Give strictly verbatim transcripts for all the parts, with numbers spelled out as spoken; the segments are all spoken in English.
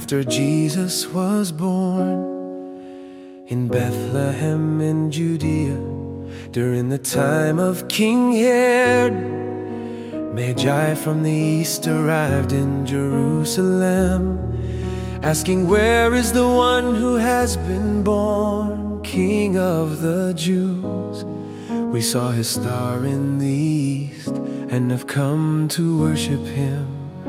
After Jesus was born in Bethlehem in Judea, during the time of King Herod, Magi from the east arrived in Jerusalem, asking, "Where is the one who has been born, King of the Jews? We saw his star in the east and have come to worship him."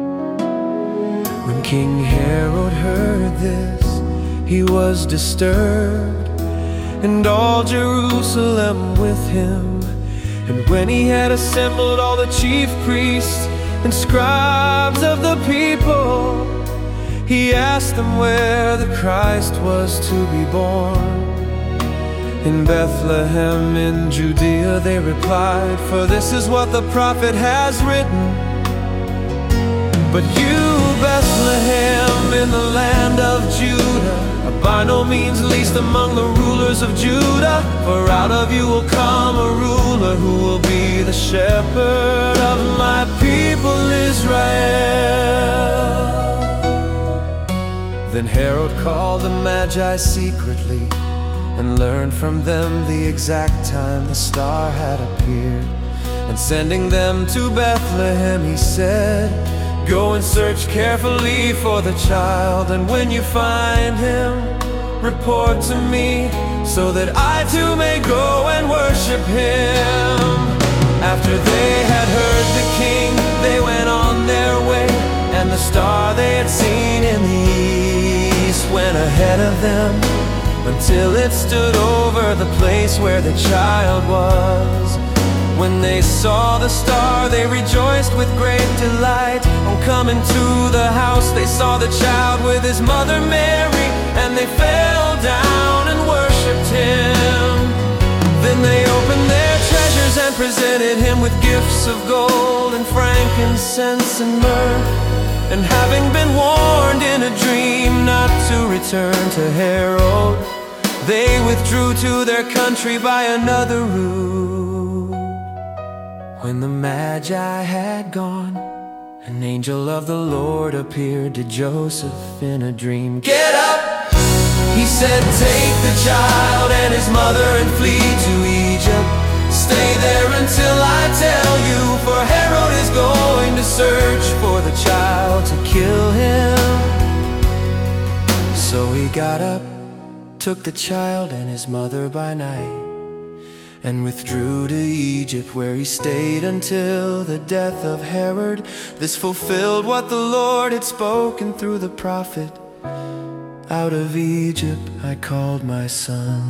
When King Herod heard this, he was disturbed, and all Jerusalem with him. And when he had assembled all the chief priests and scribes of the people, he asked them where the Christ was to be born. "In Bethlehem in Judea," they replied, "for this is what the prophet has written. But you, Bethlehem, in the land of Judah, are by no means least among the rulers of Judah, for out of you will come a ruler who will be the shepherd of my people Israel." Then Herod called the Magi secretly and learned from them the exact time the star had appeared. And sending them to Bethlehem, he said, "Go and search carefully for the child, and when you find him, report to me, so that I too may go and worship him." After they had heard the king, they went on their way, and the star they had seen in the east went ahead of them, until it stood over the place where the child was. When they saw the star, they rejoiced with great delight. On coming to the house, they saw the child with his mother Mary, and they fell down and worshipped him. Then they opened their treasures and presented him with gifts of gold and frankincense and myrrh. And having been warned in a dream not to return to Herod, they withdrew to their country by another route. When the Magi had gone, an angel of the Lord appeared to Joseph in a dream. "Get up," he said, "take the child and his mother and flee to Egypt. Stay there until I tell you, for Herod is going to search for the child to kill him." So he got up, took the child and his mother by night, and withdrew to Egypt, where he stayed until the death of Herod. This fulfilled what the Lord had spoken through the prophet, "Out of Egypt I called my son."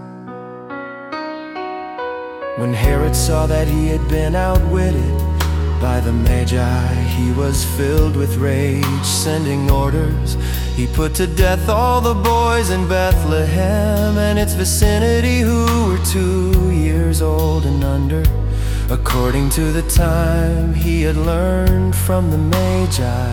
When Herod saw that he had been outwitted by the Magi, he was filled with rage, sending orders. He put to death all the boys in Bethlehem and its vicinity who were two years old and under, according to the time he had learned from the Magi.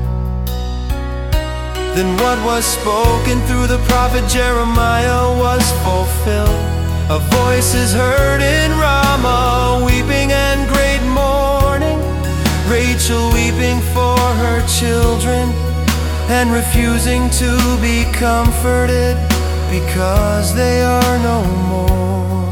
Then what was spoken through the prophet Jeremiah was fulfilled. A voice is heard in Ramah, weeping and great mourning, Rachel weeping for her children, and refusing to be comforted, because they are no more.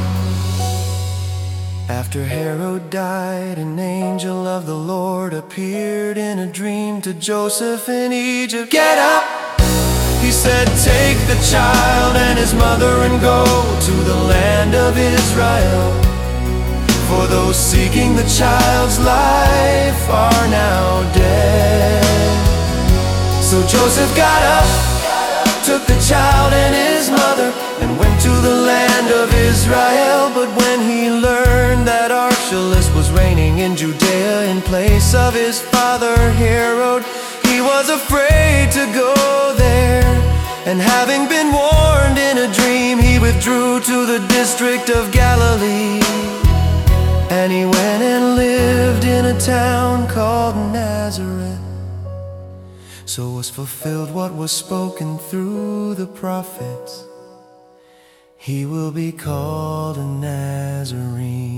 After Herod died, an angel of the Lord appeared in a dream to Joseph in Egypt. "Get up," he said, "take the child and his mother and go to the land of Israel, for those seeking the child's life are now dead." So Joseph got up, took the child and his mother, and went to the land of Israel. But when he learned that Archelaus was reigning in Judea in place of his father Herod, he was afraid to go there. And having been warned in a dream, he withdrew to the district of Galilee. And he went and lived in a town called Nazareth. So was fulfilled what was spoken through the prophets, "He will be called a Nazarene."